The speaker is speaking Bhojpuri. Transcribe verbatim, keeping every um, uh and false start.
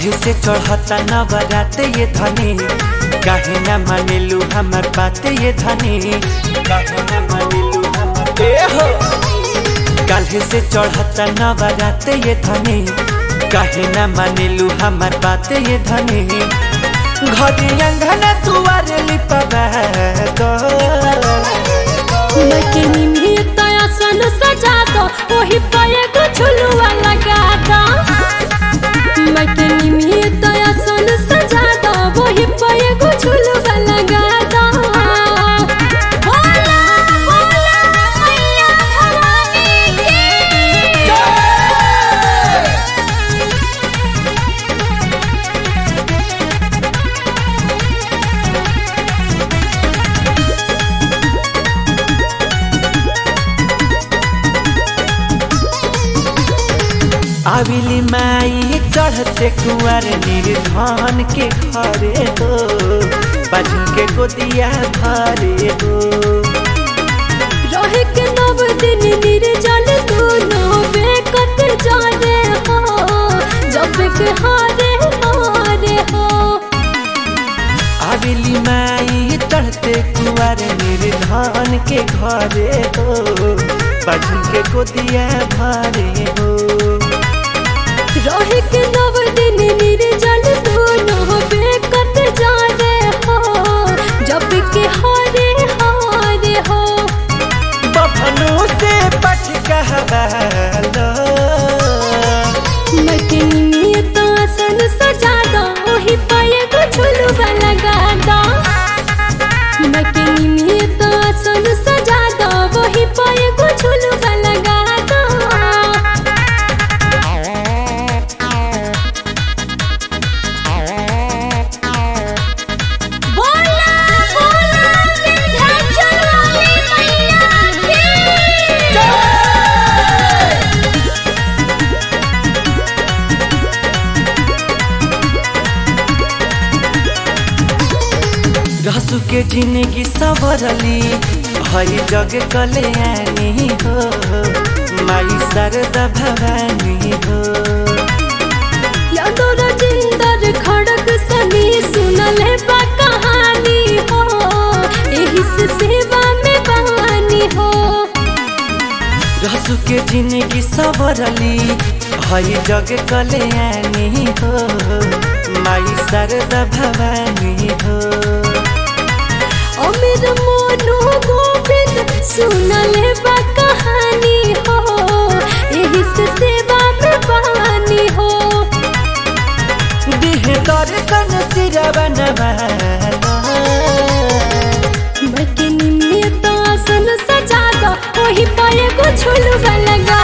काल्हे से चढ़ता नवरात ये धनी, काहे न मानेलू हमर बात ये धनी, काहे न मानेलू हमर ए हो। काल्हे से चढ़ता नवरात ये धनी, काहे न मानेलू हमर बात ये धनी। घड़ी अंगना दुआरे लिपबा दो, मकनी में तयासन सजा दो, वही पाए को झुलुआ लगा दो। मकनी में तयासन सजा दो, वही पाए को झुलुआ लगा दो। भोला भोला मैया भवानी की आविली माई चढ़ते कुंवर निर्धन के घरे हो, बाजू के गोदिया भरे हो। रहे के नव दिन निर्जल दोनों बेकत जाने हो, जब के हारे हारे हो। आविली माई चढ़ते कुंवर निर्धन के घरे हो, बाजू के गोदिया भरे हो। रहे के नव दिन निर्जल दोनों बेकत जाने हो, जब के हारे हारे हो। बभनों से पट कहलो, मकनी में तयासन सजा दो, वही पाए को झुलुआ लगा दो। मकनी में तयासन सजा दो, वही पाए को झुलुआ लगा दो। बोला बोला विंध्याचल वाली मैया की रहसु के जिंदगी सवरली, हरी जग कल्याणी हो, माई शारदा भवानी हो। यादो राजिंदर खड़क सनी सुनल है बा कहानी हो, एही से सेवा में बहानी हो। रहसु के जिंदगी सवरली, हरी जग कल्याणी हो, माई शारदा भवानी हो। अमीर मोनू गोविंद सुनल है बा कहानी हो, एही से सेवा में बहानी हो। देह दर्शन सिरवा नवालो, मकनी में तयासन सजा दो, वही पाए को झुलुआ लगा